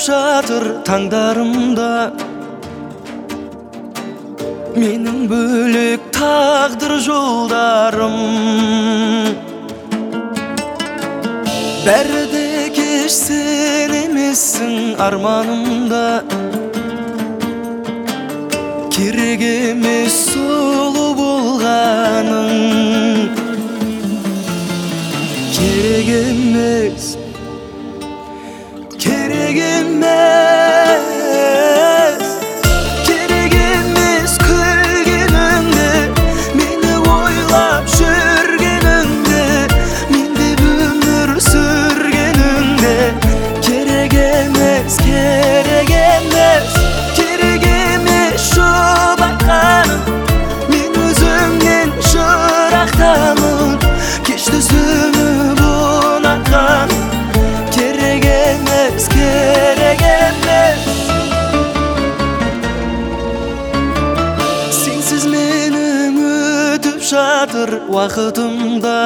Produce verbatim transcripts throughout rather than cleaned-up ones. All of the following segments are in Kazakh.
жатыр таңдарымда. Менің бөлек тағдыр жолдарым. Бәрі де кеш, сен емессің арманымда. Керек емес сұлу болғаның, керек емес, керек емес, керек емес күлгеніңді, мені ойлап жүргеніңді, мен деп өмір сүргеніңді. Керек емес, керек емес, керек емес жұбатқаным, мен өзіңнен жырақтамын. Кешті сөніп ұнатқан, керек емес, керек емес. Сенсіз менің өтіп жатыр уақытымда.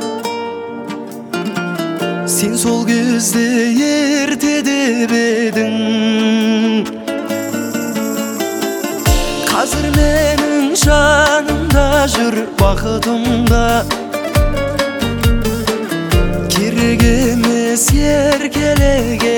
Сен сол кезде ерте деп едің. Қазір менің жанымда жүр бақытымда. Керек емес еркелеген